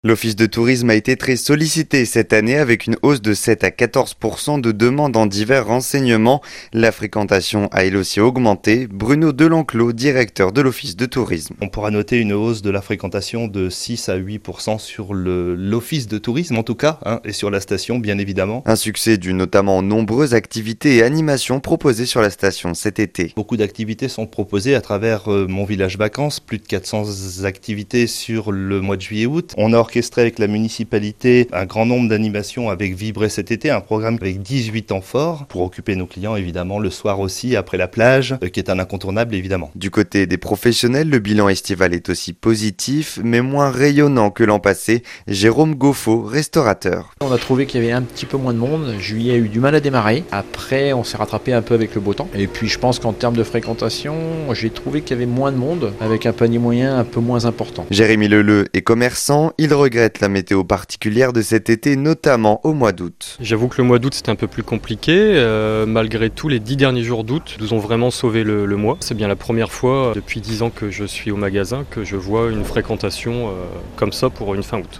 L'office de tourisme a été très sollicité cette année avec une hausse de 7 à 14% de demandes en divers renseignements. La fréquentation a elle aussi augmenté. Bruno Delenclos, directeur de l'office de tourisme. On pourra noter une hausse de la fréquentation de 6 à 8% sur l'office de tourisme en tout cas, et sur la station bien évidemment. Un succès dû notamment aux nombreuses activités et animations proposées sur la station cet été. Beaucoup d'activités sont proposées à travers Mon Village Vacances, plus de 400 activités sur le mois de juillet-août. On a orchestré avec la municipalité un grand nombre d'animations avec Vibrer cet été, un programme avec 18 temps forts pour occuper nos clients évidemment le soir aussi après la plage, qui est un incontournable évidemment. Du côté des professionnels, le bilan estival est aussi positif, mais moins rayonnant que l'an passé. Jérôme Goffo, restaurateur. On a trouvé qu'il y avait un petit peu moins de monde. Juillet a eu du mal à démarrer. Après, on s'est rattrapé un peu avec le beau temps. Et puis, je pense qu'en termes de fréquentation, j'ai trouvé qu'il y avait moins de monde, avec un panier moyen un peu moins important. Jérémy Leleu est commerçant. Il regrette la météo particulière de cet été, notamment au mois d'août. J'avoue que le mois d'août c'était un peu plus compliqué. Malgré tout, les 10 derniers jours d'août nous ont vraiment sauvé le mois. C'est bien la première fois depuis 10 ans que je suis au magasin que je vois une fréquentation comme ça pour une fin août.